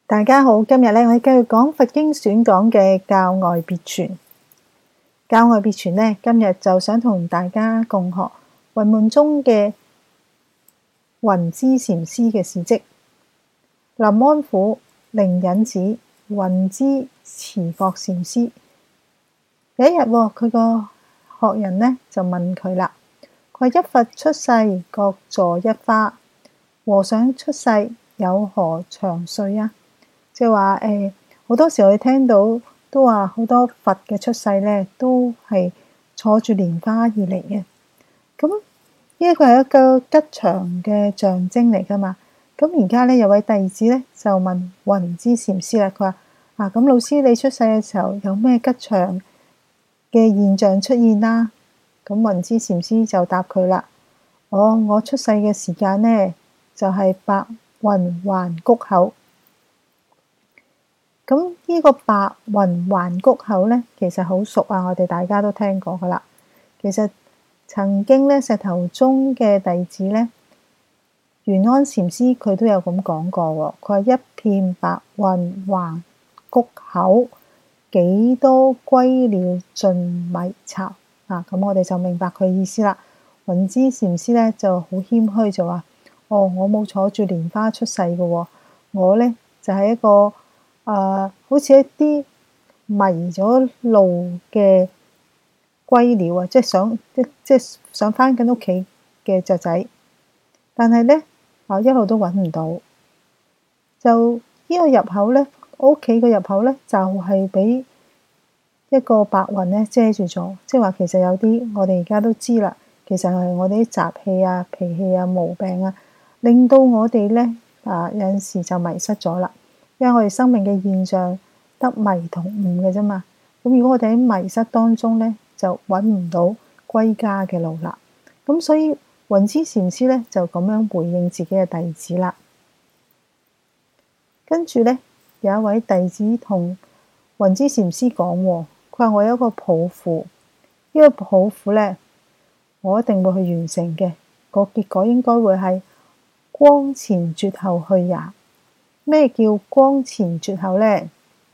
大家好，今日咧我哋繼續講佛經選講嘅教外別傳。教外別傳咧，今日就想同大家共學雲門宗嘅雲知禪師嘅事跡。臨安府靈隱寺雲知持覺禪師有一日，佢個學人咧就問佢啦，佢話一佛出世各坐一花，和尚出世有何長歲啊？即係話好多時我哋聽到都話好多佛嘅出世咧，都係坐住蓮花而嚟嘅。咁呢一個係一個吉祥嘅象徵嚟噶嘛。咁而家咧有位弟子咧就問雲知禪師啦，佢話咁老師你出世嘅時候有咩吉祥嘅現象出現啦？咁雲知禪師就答佢啦，我出世嘅時間咧就係白雲環谷口。咁呢個白雲環谷口咧，其實好熟啊！我哋大家都聽過噶啦。其實曾經咧，石頭宗嘅弟子咧，玄安禪師佢都有咁講過喎。佢話一片白雲環谷口，幾多歸鳥盡迷巢啊！咁我哋就明白佢意思啦。雲知禪師咧就好謙虛，就話：我冇坐住蓮花出世嘅喎，我咧就係一個好似一啲迷咗路嘅歸鳥啊，即係想返緊屋企嘅雀仔，但係咧一路都揾唔到，就呢個入口咧，我屋企嘅入口咧就係俾一個白雲咧遮住咗，即係話其實有啲我哋而家都知啦，其實係我哋啲習氣啊、脾氣啊、毛病啊，令到我哋咧有陣時就迷失咗啦。因為我哋生命嘅現象得迷同悟嘅啫嘛，咁如果我哋喺迷失當中咧，就揾唔到歸家嘅路啦。咁所以雲知禪師咧就咁樣回應自己嘅弟子啦。跟住咧有一位弟子同雲知禪師講，佢話我有一個抱負，呢個抱負咧我一定會去完成嘅，個結果應該會係光前絕後去也。咩叫光前絕後咧？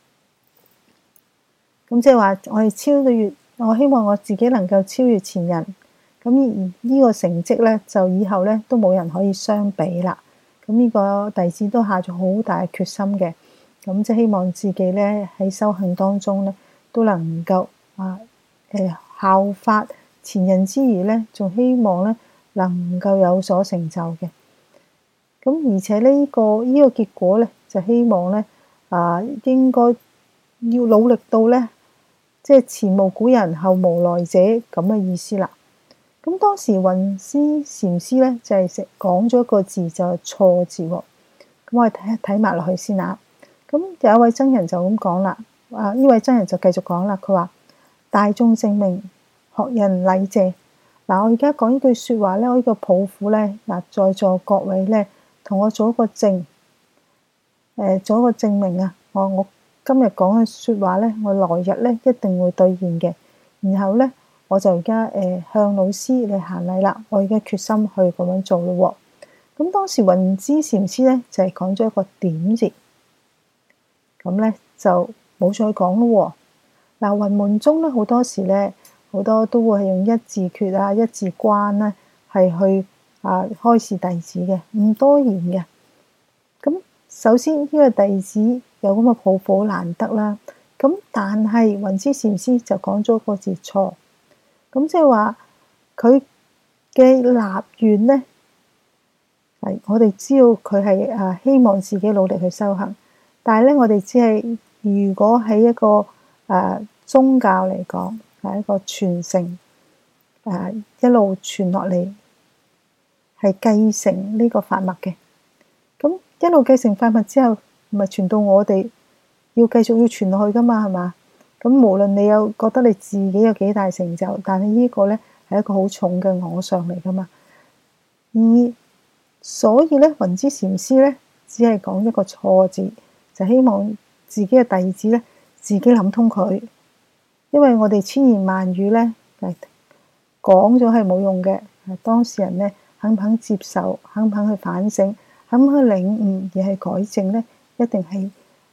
咁即係話我哋超越，我希望我自己能夠超越前人。咁而呢個成績咧，就以後咧都冇人可以相比啦。咁呢個弟子都下咗好大嘅決心嘅。咁即係希望自己咧喺修行當中咧都能夠效法前人之餘咧，仲希望咧能夠有所成就嘅。咁而且呢個結果咧，就希望咧應該要努力到咧，即係前無古人後無來者咁嘅意思啦。咁當時雲知禪師咧就係講咗一個字，就係錯字喎。咁我哋睇埋落去先啊。咁有一位僧人就咁講啦，呢位僧人就繼續講啦，佢話大眾正明，學人禮謝。我而家講呢句説話咧，我呢個抱負咧，在座各位咧，同我做一個證，做一個證明啊！我今日講嘅説話咧，我來日咧一定會兌現嘅。然後咧，我就而家向老師嚟行禮啦。我而家決心去咁樣做咯。咁當時雲知禪師咧就係講咗一個點字，咁咧就冇再講咯。雲門宗咧好多時咧，好多都會係用一字訣啊、一字關咧，係去開示弟子嘅，唔多言嘅。咁首先呢個弟子有咁嘅抱負好難得啦。咁但係雲知禪師就講咗個字錯，咁即係話佢嘅立願咧，係我哋知道佢係希望自己努力去修行，但係咧我哋只係如果喺一個宗教嚟講係一個傳承一路傳落嚟，係繼承呢個法脈嘅。咁一路繼承法脈之後，咪傳到我哋要繼續要傳落去噶嘛，係嘛？咁無論你有覺得你自己有幾大成就，但係呢個咧係一個好重嘅我相嚟噶嘛。而所以咧，雲知禪師咧只係講一個錯字，就希望自己嘅弟子咧自己諗通佢。因為我哋千言萬語咧講咗係冇用嘅，當事人咧肯唔肯接受，肯唔肯去反省，肯唔肯去領悟而係改正咧，一定係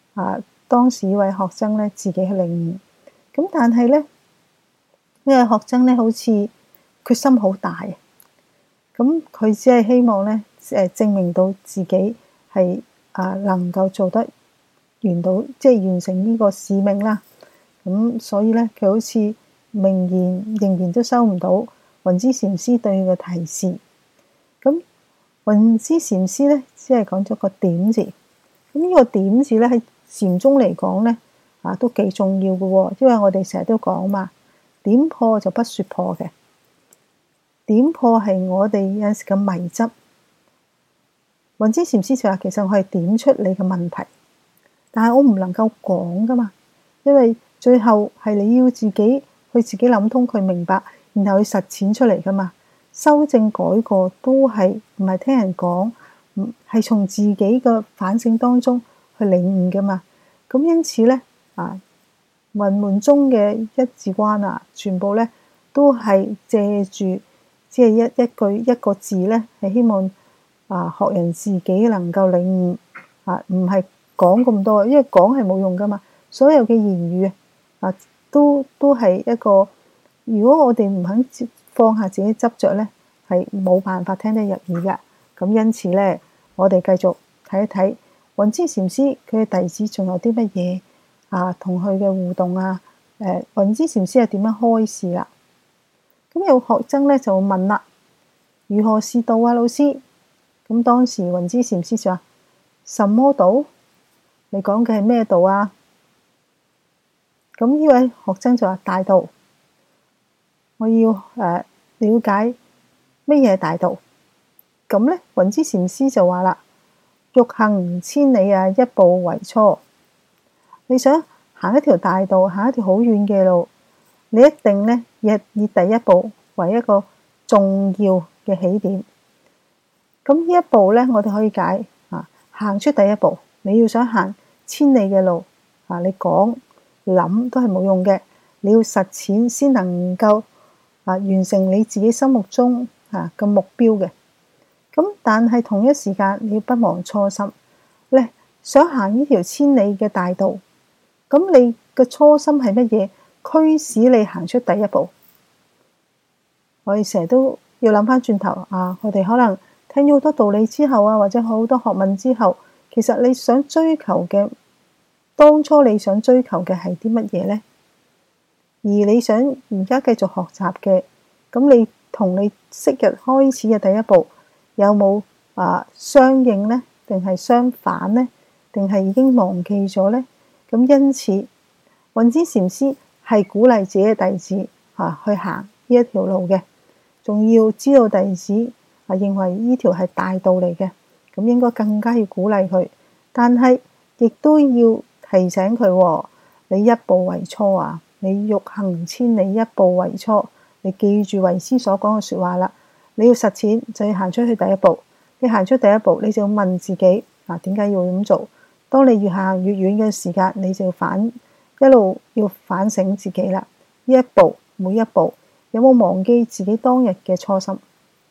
當時呢位學生咧自己去領悟。咁但係咧呢位學生咧好似決心好大，咁佢只係希望咧證明到自己係能夠做得完成呢個使命啦。咁所以咧佢好似仍然都收唔到雲之禪師對佢嘅提示。咁雲之禪師咧只係講咗個點字。咁呢個點字咧喺禪宗嚟講咧都幾重要嘅喎，因為我哋成日都講嘛，點破就不說破嘅。點破係我哋有陣時嘅迷執。雲之禪師就話：其實我係點出你嘅問題，但係我唔能夠講噶嘛，因為最後係你要自己諗通佢明白，然後去實踐出嚟噶嘛。修正改過都係唔係聽人講，係從自己嘅反省當中去領悟噶嘛。咁因此咧雲門中嘅一字關全部咧都係借住即係一句一個字咧，係希望學人自己能夠領悟唔係講咁多，因為講係冇用噶嘛。所有嘅言語都係一個，如果我哋唔肯放下自己執着咧，係冇辦法聽得入耳嘅。咁因此咧，我哋繼續睇一睇雲之禪師佢嘅弟子仲有啲乜嘢同佢嘅互動雲之禪師係點樣開示啦？咁有學生咧就問啦：如何是道啊，老師？咁當時雲之禪師就話：什麼道？你講嘅係咩道啊？咁呢位學生就話：大道。我要了解乜嘢係大道。咁咧，雲之禪師就話啦：欲行千里一步為初。你想行一條大道，行一條好遠嘅路，你一定咧以第一步為一個重要嘅起點。咁呢一步咧，我哋可以解行出第一步。你要想行千里嘅路你講諗都係冇用嘅，你要實踐先能夠完成你自己心目中嘅目標嘅。咁但係同一時間你要不忘初心咧，想行呢條千里嘅大道，咁你嘅初心係乜嘢？驅使你行出第一步。我哋成日都要諗翻轉頭我哋可能聽咗好多道理之後或者好多學問之後，其實你想追求嘅，當初你想追求嘅係啲乜嘢呢？而你想而家繼續學習嘅，咁你同你昔日開始嘅第一步有冇相應呢？定係相反呢？定係已經忘記咗呢？咁因此雲之禪師係鼓勵自己嘅弟子去行呢一條路嘅，仲要知道弟子認為呢條係大道嚟嘅，咁應該更加要鼓勵佢，但係亦都要提醒佢你一步為初你欲行千里一步為初，你記住為師所講嘅說話啦。你要實踐就要行出去第一步，你行出第一步，你就要問自己點解要咁做？當你越行越遠嘅時間，你就一路要反省自己啦。呢一步每一步有冇忘記自己當日嘅初心？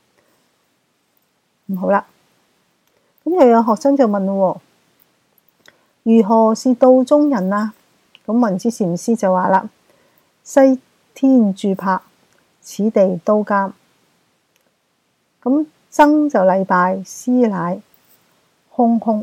咁好啦，咁又有學生就問咯：如何是道中人啊？咁雲之禪師就話啦：西天住柏，此地都監。咁僧就禮拜，師乃空空。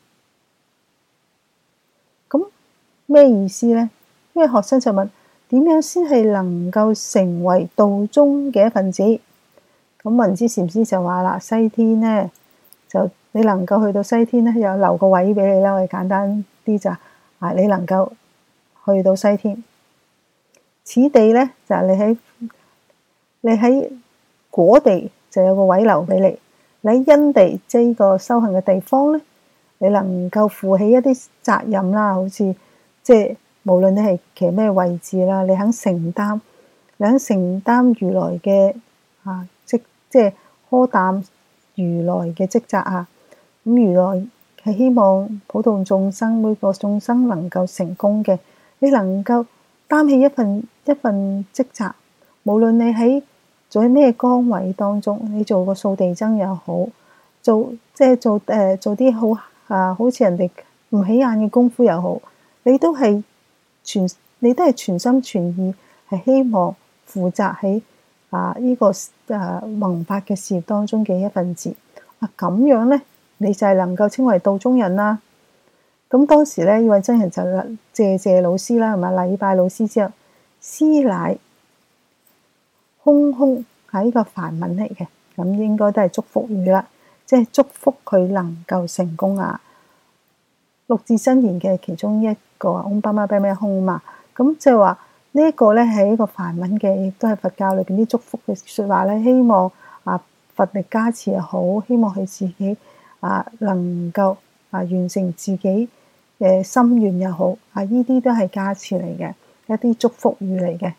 咁咩意思呢？因為學生就問：點樣先係能夠成為道中嘅一份子？咁雲之禪師就話啦：西天呢，就你能夠去到西天呢，有留個位俾你啦。我哋簡單啲就你能夠去到西天。此地呢，就係你喺果地就有個位留俾你。你喺因地即係呢個修行嘅地方呢，你能夠負起一啲責任啦，好似即係無論你係企咩位置啦，你肯承擔如來嘅即係荷擔如來嘅職責咁如來係希望普度眾生，每個眾生能夠成功嘅，你能夠擔起一份職責，無論你喺做喺咩崗位當中，你做個掃地僧又好，做啲好似人哋唔起眼嘅功夫又好，你都係全心全意係希望負責喺呢個弘法嘅事業當中嘅一份子。咁樣咧，你就係能夠稱為道中人啦。咁當時咧，呢位僧人就謝老師啦，係咪禮拜老師之後，師乃空係呢個梵文嚟嘅，咁應該都係祝福語啦，即係祝福佢能夠成功啊。六字真言嘅其中一個嗡巴嘛唄咩吽嘛，咁即係話呢一個咧係一個梵文嘅，亦都係佛教裏邊啲祝福嘅説話咧。希望佛力加持又好，希望佢自己能夠完成自己嘅心願又好，呢啲都係加持嚟嘅，一啲祝福語嚟嘅。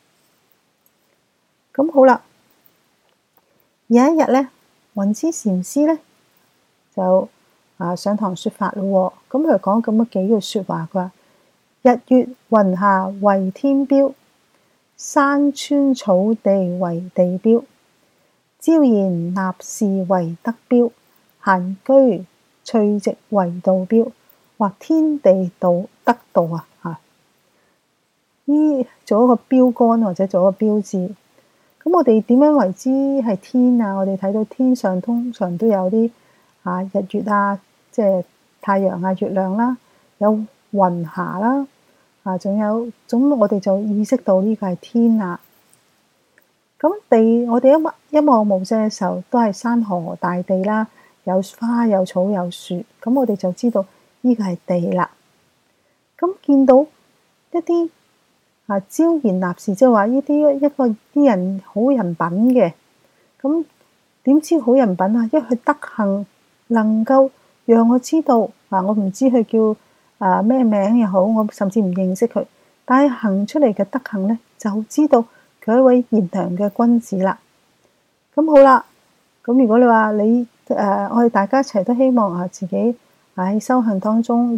咁好啦，有一日咧，雲知禪師咧就上堂説法咯。咁佢講咁嘅幾句説話，佢話：日月雲霞為天標，山川草地為地標，椒鹽納士為德標，閒居趣寂為道標。或天地道德道呢做一個標杆或者做一個標誌。咁我哋點樣為之係天啊？我哋睇到天上通常都有啲日月即係太陽月亮啦，有雲霞啦，仲有咁我哋就意識到呢個係天啊。咁我哋一望無際嘅時候，都係山河大地啦，有花有草有樹，咁我哋就知道呢個係地啦。咁見到一啲椒鹽納士，即係話呢啲人好人品嘅，咁點知好人品啊？因為佢德行能夠讓我知道我唔知佢叫咩名又好，我甚至唔認識佢，但係行出嚟嘅德行咧，就知道佢係一位賢良嘅君子啦。咁好啦，咁如果你話我哋大家一齊都希望自己喺修行當中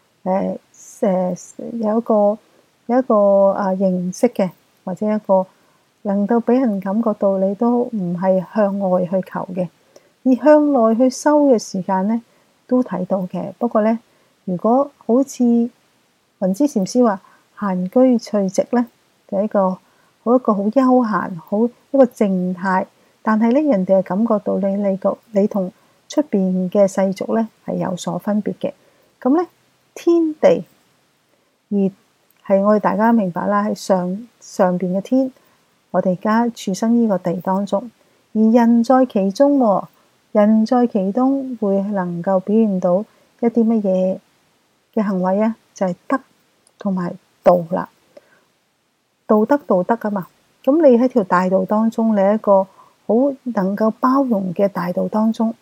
有一個認識嘅，或者一個能夠俾人感覺到你都唔係向外去求嘅，而向內去修嘅時間咧都睇到嘅。不過咧，如果好似雲知禪師話閒居趣寂咧，就係一個好休閒，好一個靜態，但係咧人哋係感覺到你同出邊嘅世俗咧係有所分別嘅。咁咧天地而係我哋大家明白啦，喺上邊嘅天，我哋而家處身呢個地當中，而人在其中，人在其中會能夠表現到一啲乜嘢嘅行為啊？就係德同埋道啦，道德啊嘛。咁你喺條大道當中，你一個好能夠包容嘅大道當中，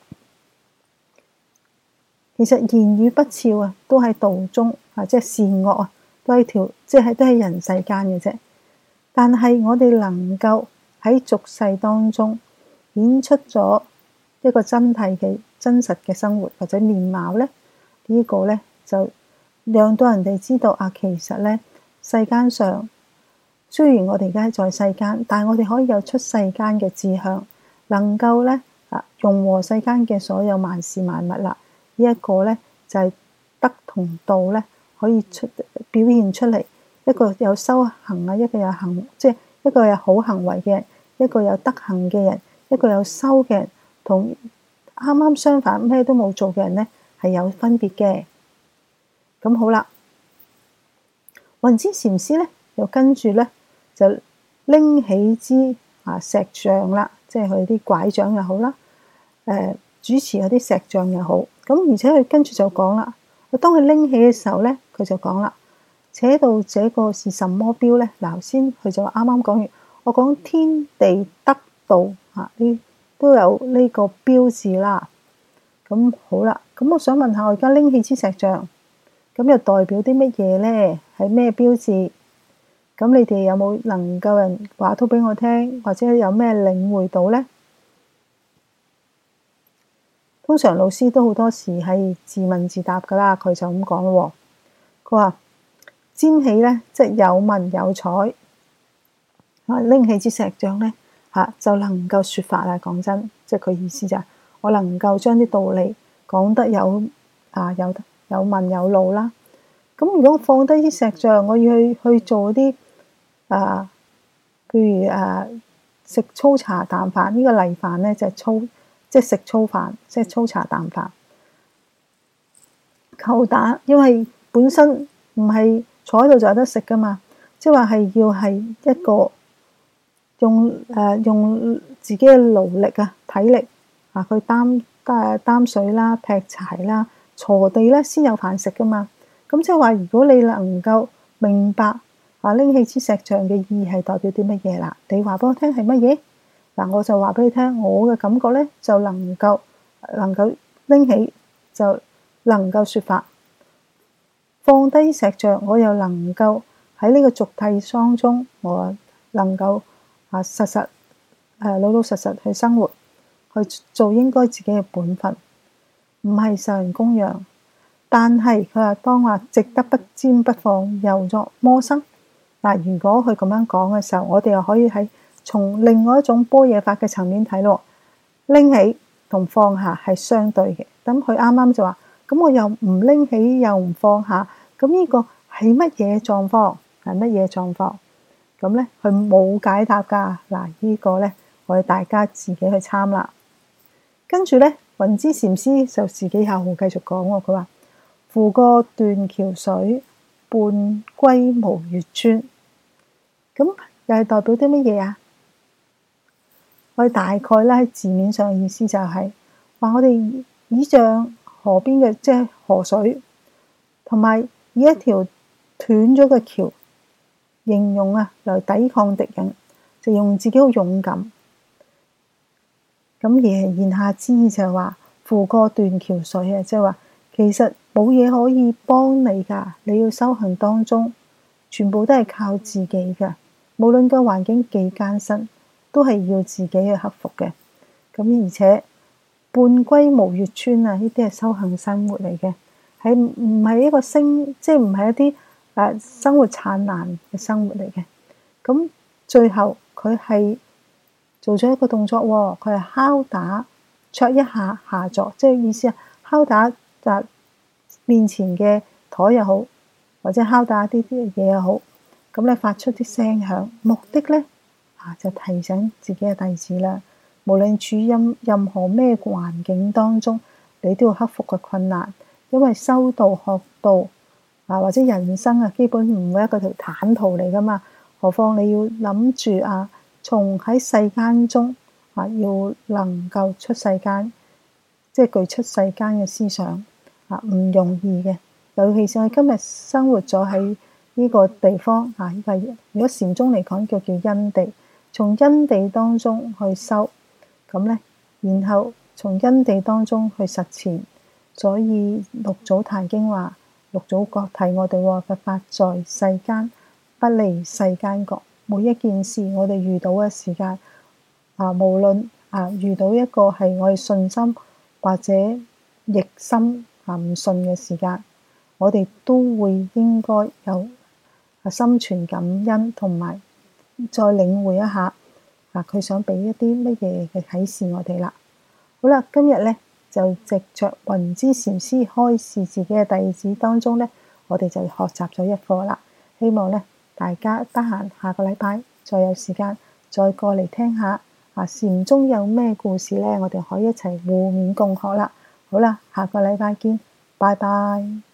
其實言語不肖都喺道中即係善惡都係人世間嘅啫。但係我哋能夠喺俗世當中演出咗一個真實嘅生活或者面貌咧，呢個咧就讓到人哋知道其實咧世間上雖然我哋而家在世間，但係我哋可以有出世間嘅志向，能夠咧融和世間嘅所有萬事萬物啦。呢一個咧就係德同道咧可以表現出嚟，一個有修行一個有即係一個有好行為嘅人，一個有德行嘅人，一個有修嘅人，同啱啱相反咩都冇做嘅人咧係有分別嘅。咁好啦，雲知禪師咧又跟住咧就拎起支石杖啦，即係佢啲拐杖又好啦，主持嗰啲石杖又好。咁而且佢跟住就講啦，當佢拎起嘅時候咧，佢就講啦：且道這個是什麼標咧？嗱，頭先佢就啱啱講完，我講天地德道呢都有呢個標誌啦。咁好啦，咁我想問下，我而家拎起支石杖，咁又代表啲乜嘢咧？係咩標誌？咁你哋有冇能夠人話到俾我聽，或者有咩領會到咧？通常老師都好多時係自問自答噶啦，佢就咁講咯。佢話瞻起咧，即係有文有采，拎起支石杖咧就能夠説法啦。講真，即係佢意思就係我能夠將啲道理講得有有問有路啦。咁如果我放低啲石像，我要去做啲譬如食粗茶淡飯，呢個例飯咧就係粗，即係食粗飯，即係粗茶淡飯。叩打，因為本身唔係坐喺度就有得食噶嘛，即係話係要係一個用自己嘅勞力啊、體力啊去擔水啦、劈柴啦、鋤地咧，先有飯食噶嘛。咁即係話，如果你能夠明白拎起支石像嘅意義係代表啲乜嘢啦，你話俾我聽係乜嘢嗱，我就話俾你聽，我嘅感覺咧就能夠拎起就能夠説法，放低石像，我又能夠喺呢個俗諦當中，我能夠老老實實去生活，去做應該自己嘅本分，唔係受人供養。但係佢話當話值得不沾不放，又作魔生嗱。如果佢咁樣講嘅時候，我哋又可以喺從另外一種般若法嘅層面睇咯。拎起同放下係相對嘅。咁佢啱啱就話：咁我又唔拎起又唔放下，咁呢個係乜嘢狀況？係乜嘢狀況？咁咧佢冇解答㗎。嗱，呢個咧我哋大家自己去參啦。跟住咧，雲之禪師就自己又繼續講喎。佢話：扶過斷橋水，半歸無月村。咁又係代表啲乜嘢啊？我哋大概咧喺字面上嘅意思就係話，我哋倚仗河邊嘅即係河水，同埋以一條斷咗嘅橋形容嚟抵抗敵人，就用自己好勇敢。咁而言下之意就係話扶過斷橋水啊，即係話其實冇嘢可以幫你㗎，你要修行當中，全部都係靠自己㗎。無論個環境幾艱辛，都係要自己去克服嘅。咁而且半歸無月村啊，呢啲係修行生活嚟嘅，係唔係一個即係唔係一啲生活燦爛嘅生活嚟嘅。咁最後佢係做咗一個動作喎，佢係敲打桌一下下座，即係意思敲打面前嘅枱又好，或者敲打啲嘢又好，咁咧發出啲聲響，目的咧就提醒自己嘅弟子啦。無論處於任何咩環境當中，你都要克服嘅困難，因為修道學道或者人生基本唔會一個條坦途嚟噶嘛。何況你要諗住從喺世間中要能夠出世間，即係具出世間嘅思想唔容易嘅。尤其是我今日生活咗喺呢個地方如果禪宗嚟講叫因地，從因地當中去修，咁咧，然後從因地當中去實踐。所以六祖壇經話，六祖各提我哋話佛法在世間，不離世間覺。每一件事我哋遇到嘅時間無論遇到一個係我哋信心或者逆心唔信嘅時間，我哋都會應該有心存感恩，同埋再領會一下佢想俾一啲乜嘢嘅啟示我哋啦。好啦，今日咧就藉着雲之禪師開示自己嘅弟子當中咧，我哋就學習咗一課啦。希望咧大家得閒下個禮拜再有時間再過嚟聽下禪宗有咩故事咧，我哋可以一齊互勉共學啦。好啦，下個禮拜見，拜拜。